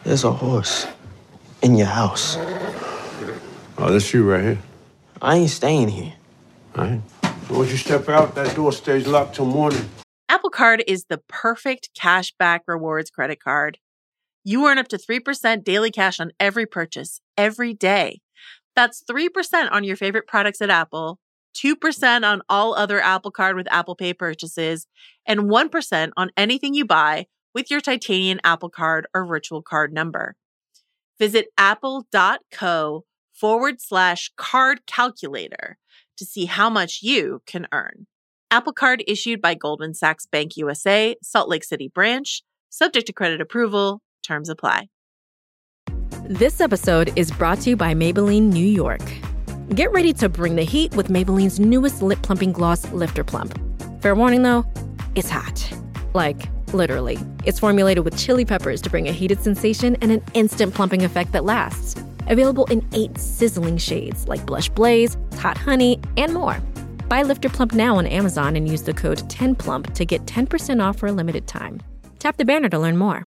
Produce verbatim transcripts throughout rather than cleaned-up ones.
There's a horse in your house. Oh, that's you right here. I ain't staying here. All right. Once you step out, that door stays locked till morning. Apple Card is the perfect cashback rewards credit card. You earn up to three percent daily cash on every purchase, every day. That's three percent on your favorite products at Apple, two percent on all other Apple Card with Apple Pay purchases, and one percent on anything you buy with your titanium Apple Card or virtual card number. Visit apple.co forward slash card calculator to see how much you can earn. Apple Card issued by Goldman Sachs Bank U S A, Salt Lake City branch, subject to credit approval. Terms apply. This episode is brought to you by Maybelline New York. Get ready to bring the heat with Maybelline's newest lip plumping gloss, Lifter Plump. Fair warning though, it's hot. Like, literally. It's formulated with chili peppers to bring a heated sensation and an instant plumping effect that lasts. Available in eight sizzling shades like Blush Blaze, Hot Honey, and more. Buy Lifter Plump now on Amazon and use the code ten plump to get ten percent off for a limited time. Tap the banner to learn more.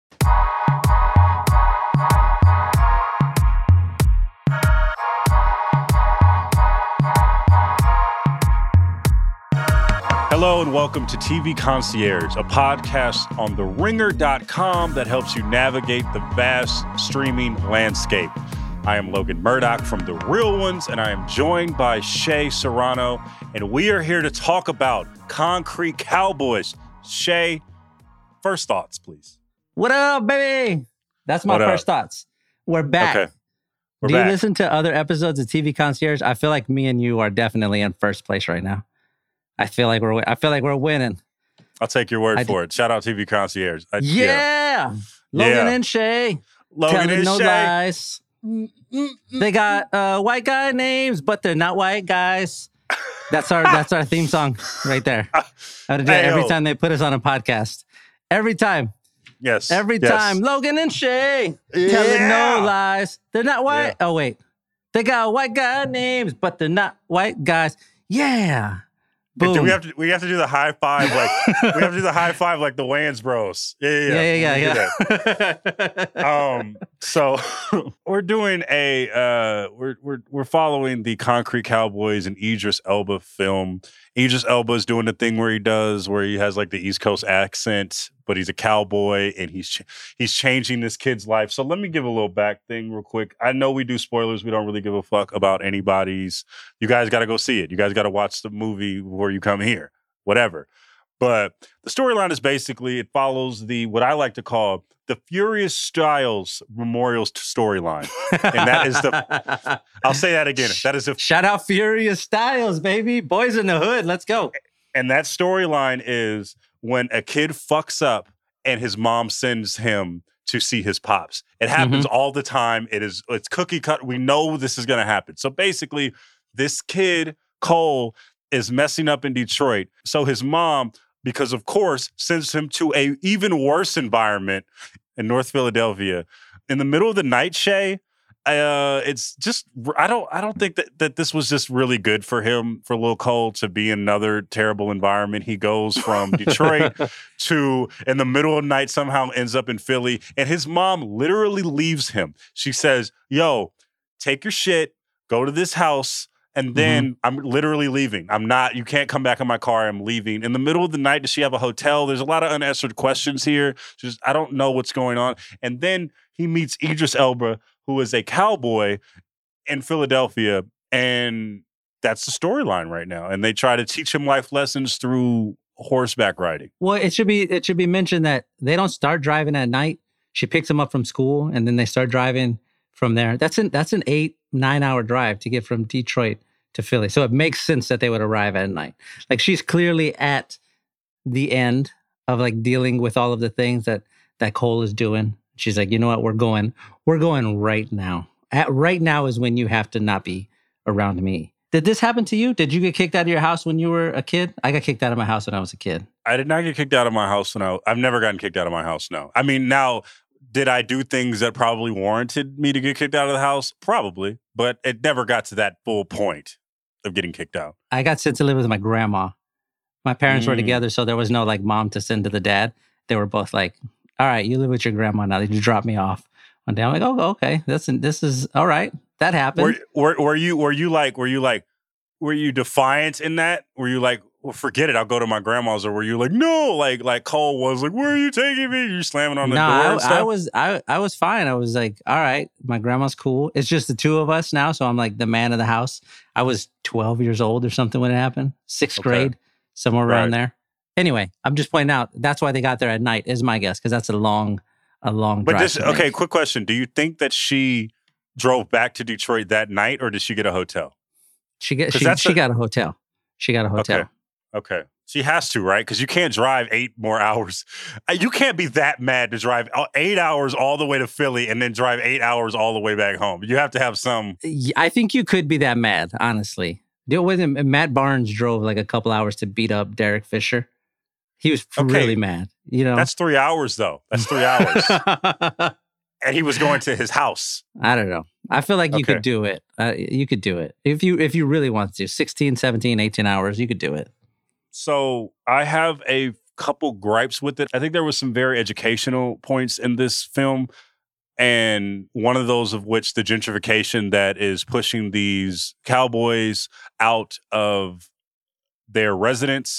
Hello and welcome to T V Concierge, a podcast on the ringer dot com that helps you navigate the vast streaming landscape. I am Logan Murdoch from The Real Ones, and I am joined by Shea Serrano, and we are here to talk about Concrete Cowboys. Shea, first thoughts, please. What up, baby? That's my What first up? thoughts. We're back. Okay. We're Do back. you listen to other episodes of T V Concierge? I feel like me and you are definitely in first place right now. I feel like we're I feel like we're winning. I'll take your word I for it. Shout out T V Concierge. I, Yeah. Logan Yeah. and Shay. Logan telling and no Shay. lies. They got uh, white guy names, but they're not white guys. That's our that's our theme song right there. I have to do it every Ayo. time they put us on a podcast. Every time. Yes. Every yes. time. Logan and Shay telling Yeah. no lies. They're not white. Yeah. Oh, wait. They got white guy names, but they're not white guys. Yeah. Boom. Do we have to we have to do the high five like we have to do the high five like the Wayans Bros. Yeah, yeah, yeah, yeah, We yeah. do that. um, so we're doing a uh, we're we're we're following the Concrete Cowboys and Idris Elba film. Idris Elba is doing the thing where he does where he has like the East Coast accent, but he's a cowboy and he's ch- he's changing this kid's life. So let me give a little back thing real quick. I know we do spoilers. We don't really give a fuck about anybody's. You guys got to go see it. You guys got to watch the movie before you come here. Whatever. But the storyline is basically it follows the what I like to call the Furious Styles Memorial storyline, and that is the. I'll say that again. That is the. Shout out Furious Styles, baby. Boys in the Hood. Let's go. And that storyline is when a kid fucks up and his mom sends him to see his pops. It happens all the time. It is it's cookie cut. We know this is going to happen. So basically, this kid Cole is messing up in Detroit. So his mom, because of course, sends him to a even worse environment in North Philadelphia. In the middle of the night, Shay, uh, it's just I don't I don't think that, that this was just really good for him, for Lil Cole to be in another terrible environment. He goes from Detroit to in the middle of the night somehow ends up in Philly, and his mom literally leaves him. She says, "Yo, take your shit, go to this house." And then mm-hmm. I'm literally leaving. I'm not, you can't come back in my car. I'm leaving. In the middle of the night, does she have a hotel? There's a lot of unanswered questions here. Just, I don't know what's going on. And then he meets Idris Elba, who is a cowboy in Philadelphia. And that's the storyline right now. And they try to teach him life lessons through horseback riding. Well, it should be it should be mentioned that they don't start driving at night. She picks him up from school and then they start driving from there. That's an that's an eight, nine hour drive to get from Detroit to Philly. So it makes sense that they would arrive at night. Like she's clearly at the end of like dealing with all of the things that that Cole is doing. She's like, you know what, we're going, we're going right now. At, right now is when you have to not be around me. Did this happen to you? Did you get kicked out of your house when you were a kid? I got kicked out of my house when I was a kid. I did not get kicked out of my house when I, I've never gotten kicked out of my house, no. I mean, now, did I do things that probably warranted me to get kicked out of the house? Probably, but it never got to that full point of getting kicked out. I got sent to live with my grandma. My parents Mm. were together, so there was no like mom to send to the dad. They were both like all right, you live with your grandma now. You drop me off one day. I'm like, oh, okay, this this is all right. That happened. Were, were, were you were you like were you like were you defiant in that? Were you like, well, forget it, I'll go to my grandma's, or were you like, no, like like Cole was like, where are you taking me? You slamming on the no, door I, and stuff? I was I I was fine. I was like, all right, my grandma's cool. It's just the two of us now, so I'm like the man of the house. I was twelve years old or something when it happened, sixth Okay. grade, somewhere around Right. there. Anyway, I'm just pointing out that's why they got there at night, is my guess, because that's a long, a long But drive. this to okay, make. quick question. Do you think that she drove back to Detroit that night, or did she get a hotel? She get 'Cause she, that's she a- got a hotel. She got a hotel. Okay. Okay. She has to, right? Because you can't drive eight more hours. Uh, You can't be that mad to drive uh, eight hours all the way to Philly and then drive eight hours all the way back home. You have to have some. Y- I think you could be that mad, honestly. Deal with him. Matt Barnes drove like a couple hours to beat up Derek Fisher. He was Okay. really mad. You know, That's three hours, though. That's three hours. And he was going to his house. I don't know. I feel like you Okay. could do it. Uh, you could do it. If you if you really want to. sixteen, seventeen, eighteen hours, you could do it. So I have a couple gripes with it. I think there was some very educational points in this film. And one of those of which the gentrification that is pushing these cowboys out of their residence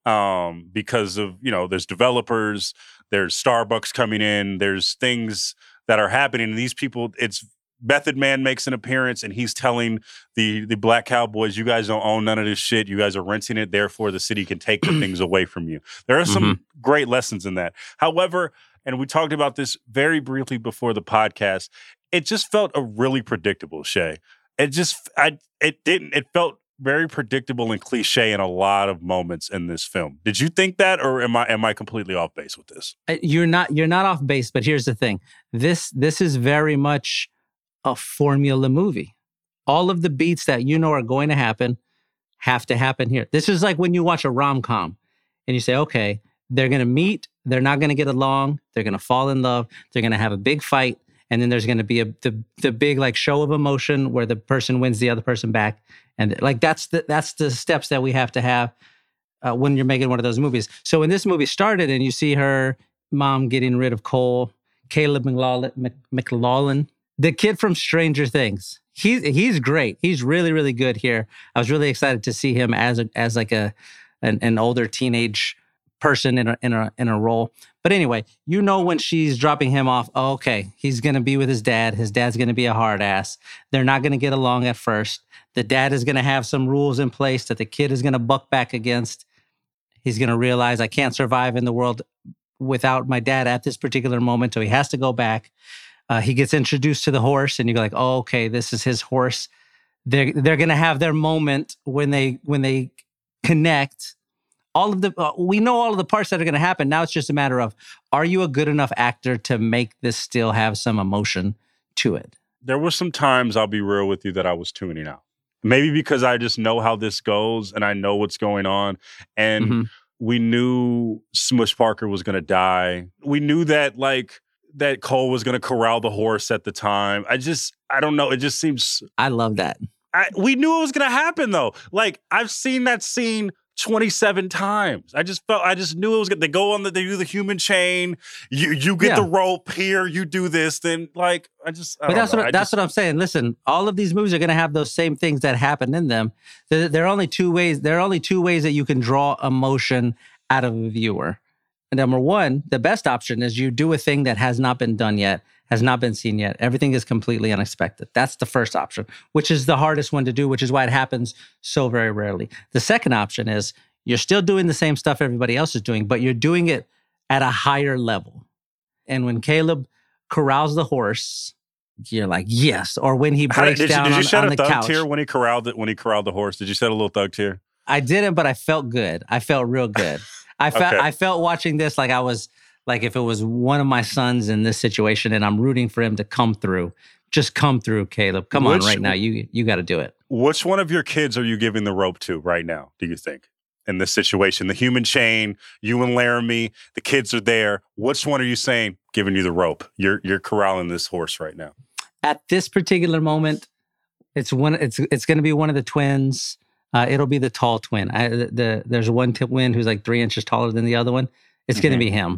um, because of, you know, there's developers, there's Starbucks coming in, there's things that are happening. And these people, it's Method Man makes an appearance and he's telling the the black cowboys, you guys don't own none of this shit. You guys are renting it. Therefore, the city can take the things away from you. There are some great lessons in that. However, and we talked about this very briefly before the podcast, it just felt a really predictable, Shay. It just, I, it didn't, it felt very predictable and cliche in a lot of moments in this film. Did you think that, or am I am I completely off base with this? Uh, You're not you're not off base, but here's the thing. This this is very much a formula movie. All of the beats that you know are going to happen have to happen here. This is like when you watch a rom-com and you say, okay, they're going to meet, they're not going to get along, they're going to fall in love, they're going to have a big fight, and then there's going to be a the the big like show of emotion where the person wins the other person back, and like that's the that's the steps that we have to have uh, when you're making one of those movies. So when this movie started, and you see her mom getting rid of Cole, Caleb McLaughlin, Mc, McLaughlin, the kid from Stranger Things, he's he's great. He's really really good here. I was really excited to see him as a, as like a an, an older teenage person in a in a in a role. But anyway, you know when she's dropping him off, oh, okay, he's going to be with his dad. His dad's going to be a hard ass. They're not going to get along at first. The dad is going to have some rules in place that the kid is going to buck back against. He's going to realize I can't survive in the world without my dad at this particular moment, so he has to go back. Uh, he gets introduced to the horse, and you're like, oh, okay, this is his horse. They're they're going to have their moment when they when they connect. All of the uh, we know all of the parts that are going to happen. Now it's just a matter of, are you a good enough actor to make this still have some emotion to it? There were some times, I'll be real with you, that I was tuning out. Maybe because I just know how this goes and I know what's going on. And Mhm. we knew Smush Parker was going to die. We knew that, like, that Cole was going to corral the horse at the time. I just, I don't know. It just seems, I love that. I, we knew it was going to happen, though. Like, I've seen that scene twenty-seven times. I just felt, I just knew it was good. They go on the, they do the human chain. You you get Yeah. the rope here. You do this. Then, like, I just, I But don't that's know. what I that's just- what I'm saying. Listen, all of these movies are going to have those same things that happen in them. There, there are only two ways. There are only two ways that you can draw emotion out of a viewer. And number one, the best option is you do a thing that has not been done yet, has not been seen yet. Everything is completely unexpected. That's the first option, which is the hardest one to do, which is why it happens so very rarely. The second option is you're still doing the same stuff everybody else is doing, but you're doing it at a higher level. And when Caleb corrals the horse, you're like, yes. Or when he How breaks did, down you, did you on, shed on a the thug couch. tear when he corralled it, when he corralled the horse? Did you shed a little thug tear? I didn't, but I felt good. I felt real good. I felt Okay. I felt watching this like I was like if it was one of my sons in this situation and I'm rooting for him to come through. Just come through, Caleb. Come Which- on right now. You you got to do it. Which one of your kids are you giving the rope to right now, do you think, in this situation? The human chain, you and Laramie, the kids are there. Which one are you saying giving you the rope? You're you're corralling this horse right now. At this particular moment, it's one. It's it's going to be one of the twins. Uh, it'll be the tall twin. I, the, the there's one twin who's like three inches taller than the other one. It's going to Mhm. be him.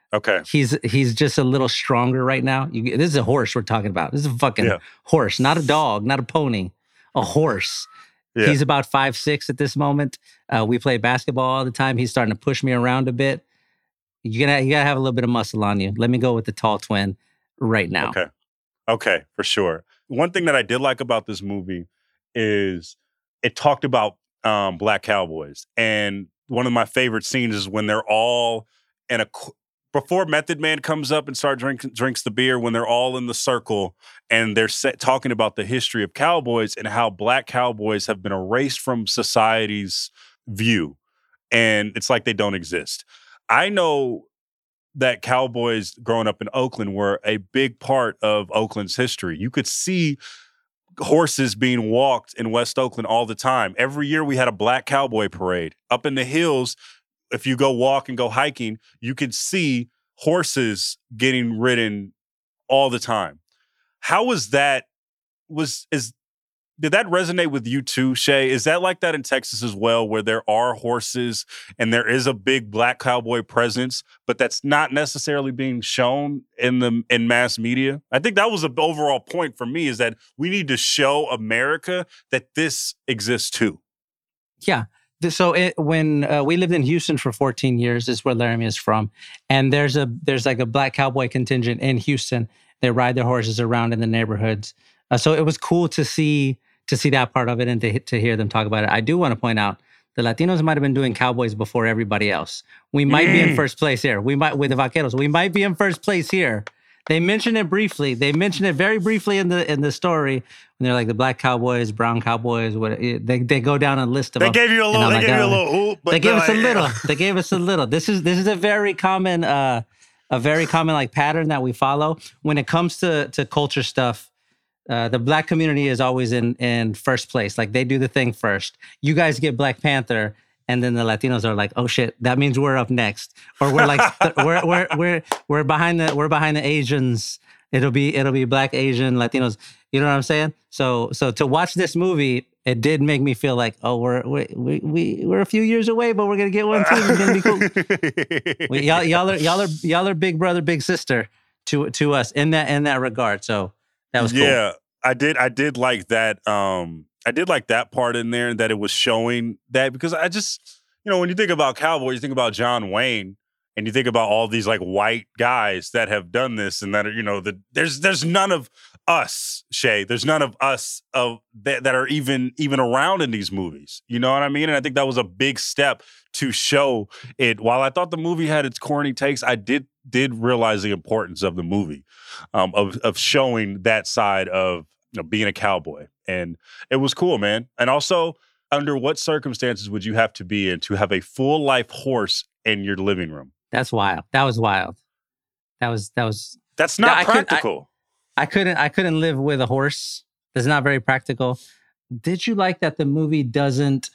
Okay. He's he's just a little stronger right now. You, this is a horse we're talking about. This is a fucking Yeah. horse, not a dog, not a pony, a horse. Yeah. He's about five six at this moment. Uh, we play basketball all the time. He's starting to push me around a bit. You gotta you gotta have a little bit of muscle on you. Let me go with the tall twin right now. Okay. Okay, for sure. One thing that I did like about this movie is it talked about um, black cowboys. And one of my favorite scenes is when they're all in a before Method Man comes up and start drink, drinks the beer, when they're all in the circle and they're set, talking about the history of cowboys and how black cowboys have been erased from society's view. And it's like they don't exist. I know that cowboys growing up in Oakland were a big part of Oakland's history. You could see horses being walked in West Oakland all the time. Every year we had a black cowboy parade. Up in the hills, if you go walk and go hiking, you could see horses getting ridden all the time. How was that? Was is did that resonate with you too, Shay? Is that like that in Texas as well, where there are horses and there is a big black cowboy presence, but that's not necessarily being shown in the in mass media? I think that was an overall point for me, is that we need to show America that this exists too. Yeah. So it, when uh, we lived in Houston for fourteen years, is where Laramie is from, and there's a there's like a black cowboy contingent in Houston. They ride their horses around in the neighborhoods. Uh, so it was cool to see to see that part of it and to to hear them talk about it. I do want to point out the Latinos might have been doing cowboys before everybody else. We might mm. be in first place here. We might with the Vaqueros. We might be in first place here. They mention it briefly. They mention it very briefly in the in the story when they're like the black cowboys, brown cowboys. What they they go down a list of. They them. gave you a little. They like, gave you a little. Ooh, but they gave us a little. They gave us a little. This is this is a very common uh, a very common like pattern that we follow when it comes to to culture stuff. Uh, the black community is always in in first place. Like they do the thing first. You guys get Black Panther. And then the Latinos are like, "Oh shit, that means we're up next," or we're like, "We're we're we're we're behind the we're behind the Asians." It'll be it'll be Black, Asian, Latinos. You know what I'm saying? So so to watch this movie, it did make me feel like, oh, we're we we we we're a few years away, but we're gonna get one too. It's gonna be cool. we, y'all y'all are y'all are y'all are big brother, big sister to to us in that in that regard. So that was cool. Yeah, I did I did like that. Um, I did like that part in there, that it was showing that, because I just, you know, when you think about cowboys, you think about John Wayne, and you think about all these like white guys that have done this, and that are, you know, the, there's there's none of us, Shay. There's none of us of that, that are even even around in these movies. You know what I mean? And I think that was a big step to show it. While I thought the movie had its corny takes, I did did realize the importance of the movie, um, of of showing that side of, you know, being a cowboy. And it was cool, man. And also, under what circumstances would you have to be in to have a full life horse in your living room? That's wild. That was wild. That was that was. That's not I practical. I, I couldn't. I couldn't live with a horse. That's not very practical. Did you like that the movie doesn't?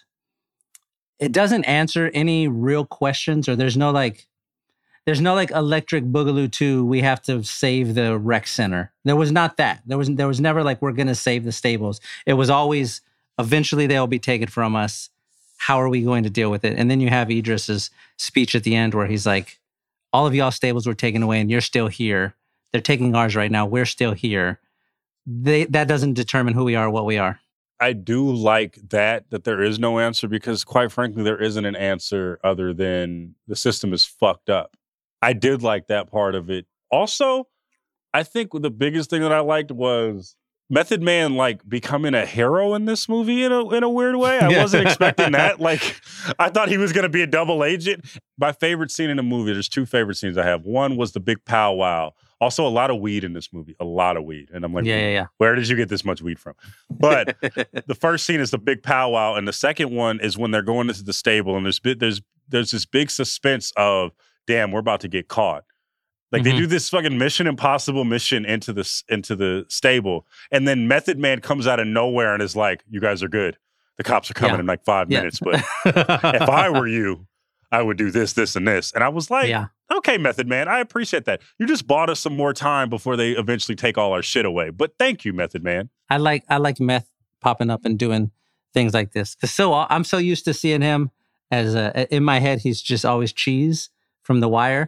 It doesn't answer any real questions, or there's no like. There's no like Electric Boogaloo two, we have to save the rec center. There was not that. There was there was never like, we're going to save the stables. It was always, eventually they'll be taken from us. How are we going to deal with it? And then you have Idris's speech at the end where he's like, all of y'all stables were taken away and you're still here. They're taking ours right now. We're still here. They, that doesn't determine who we are, what we are. I do like that, that there is no answer, because quite frankly, there isn't an answer other than the system is fucked up. I did like that part of it. Also, I think the biggest thing that I liked was Method Man like becoming a hero in this movie in a in a weird way. I wasn't expecting that. Like, I thought he was going to be a double agent. My favorite scene in the movie, there's two favorite scenes I have. One was the big powwow. Also, a lot of weed in this movie. A lot of weed. And I'm like, yeah, yeah, yeah. Where did you get this much weed from? But the first scene is the big powwow. And the second one is when they're going into the stable. And there's there's there's this big suspense of, damn, we're about to get caught. Like, mm-hmm. they do this fucking Mission Impossible mission into the, into the stable. And then Method Man comes out of nowhere and is like, you guys are good. The cops are coming yeah. in like five yeah. minutes. But if I were you, I would do this, this, and this. And I was like, yeah. okay, Method Man, I appreciate that. You just bought us some more time before they eventually take all our shit away. But thank you, Method Man. I like I like Meth popping up and doing things like this. Cause so I'm so used to seeing him as a, in my head, he's just always Cheese from The Wire.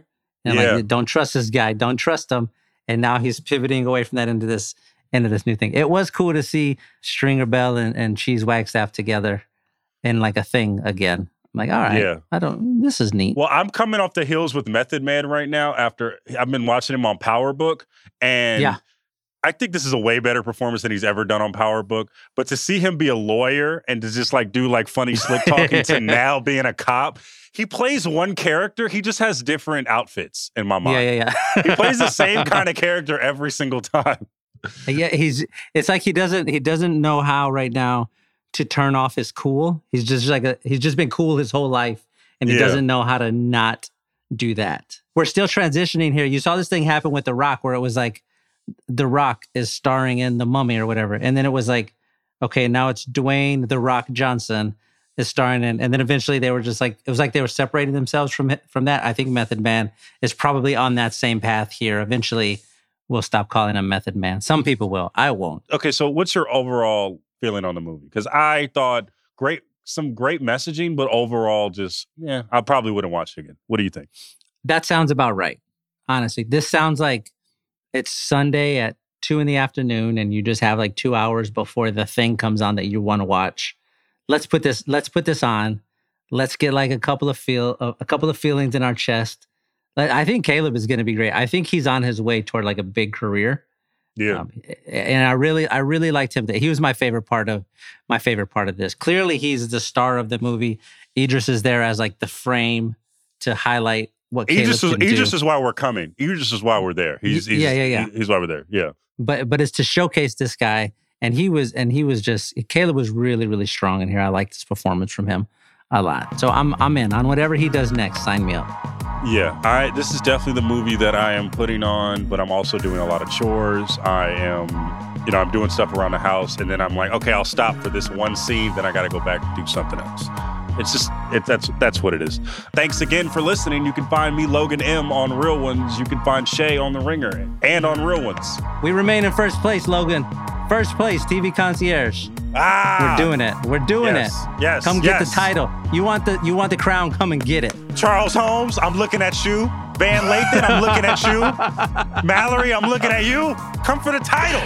And Yeah. like, don't trust this guy. Don't trust him. And now he's pivoting away from that into this into this new thing. It was cool to see Stringer Bell and, and Cheese Wagstaff together in like a thing again. I'm like, all right, Yeah. I don't. This is neat. Well, I'm coming off the heels with Method Man right now after I've been watching him on Power Book. And Yeah. I think this is a way better performance than he's ever done on Power Book. But to see him be a lawyer and to just like do like funny slick talking to now being a cop, he plays one character. He just has different outfits in my mind. Yeah, yeah, yeah. He plays the same kind of character every single time. Yeah, he's. It's like he doesn't. He doesn't know how right now to turn off his cool. He's just like a. He's just been cool his whole life, and he Yeah. doesn't know how to not do that. We're still transitioning here. You saw this thing happen with The Rock, where it was like, The Rock is starring in The Mummy or whatever, and then it was like, okay, now it's Dwayne The Rock Johnson is starring in, and then eventually they were just like, it was like they were separating themselves from from that. I think Method Man is probably on that same path here. Eventually, we'll stop calling him Method Man. Some people will. I won't. Okay, so what's your overall feeling on the movie? Because I thought great, some great messaging, but overall, just yeah, I probably wouldn't watch it again. What do you think? That sounds about right. Honestly, this sounds like it's Sunday at two in the afternoon, and you just have like two hours before the thing comes on that you want to watch. Let's put this. Let's put this on. Let's get like a couple of feel, a couple of feelings in our chest. I think Caleb is going to be great. I think he's on his way toward like a big career. Yeah, Um, and I really, I really liked him. He was my favorite part of my favorite part of this. Clearly, he's the star of the movie. Idris is there as like the frame to highlight what Caleb Idris is, can do. Idris is why we're coming. Idris is why we're there. He's, he's Yeah, yeah, yeah. he- he's why we're there. Yeah. but but it's to showcase this guy, and he was and he was just Caleb was really really strong in here. I liked this performance from him a lot. So I'm I'm in on whatever he does next. Sign me up. Yeah, I this is definitely the movie that I am putting on, but I'm also doing a lot of chores. I am, you know, I'm doing stuff around the house, and then I'm like, okay, I'll stop for this one scene, then I got to go back and do something else. It's just, it, that's that's what it is. Thanks again for listening. You can find me, Logan M, on Real Ones. You can find Shay on The Ringer and on Real Ones. We remain in first place, Logan. First place, T V Concierge. Ah, We're doing it. We're doing yes, it. yes, Come get yes. the title. You want the you want the crown? Come and get it. Charles Holmes, I'm looking at you. Van Lathan, I'm looking at you. Mallory, I'm looking at you. Come for the title.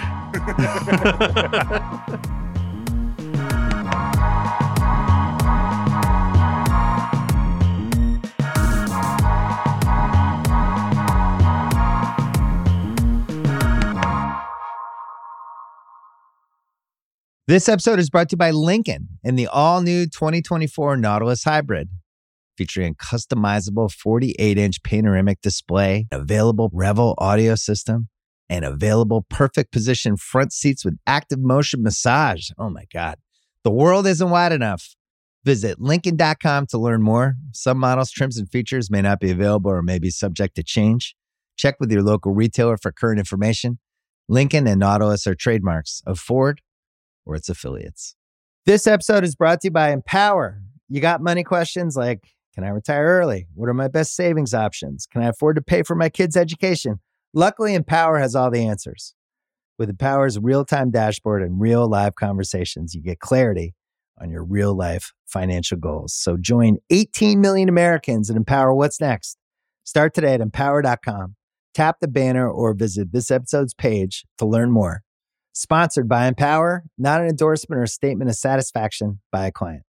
This episode is brought to you by Lincoln and the all-new twenty twenty-four Nautilus Hybrid, featuring a customizable forty-eight inch panoramic display, available Revel audio system, and available perfect position front seats with active motion massage. Oh my God. The world isn't wide enough. Visit Lincoln dot com to learn more. Some models, trims, and features may not be available or may be subject to change. Check with your local retailer for current information. Lincoln and Nautilus are trademarks of Ford or its affiliates. This episode is brought to you by Empower. You got money questions like, can I retire early? What are my best savings options? Can I afford to pay for my kids' education? Luckily, Empower has all the answers. With Empower's real-time dashboard and real live conversations, you get clarity on your real-life financial goals. So join eighteen million Americans and Empower what's next. Start today at empower dot com. Tap the banner or visit this episode's page to learn more. Sponsored by Empower, not an endorsement or statement of satisfaction by a client.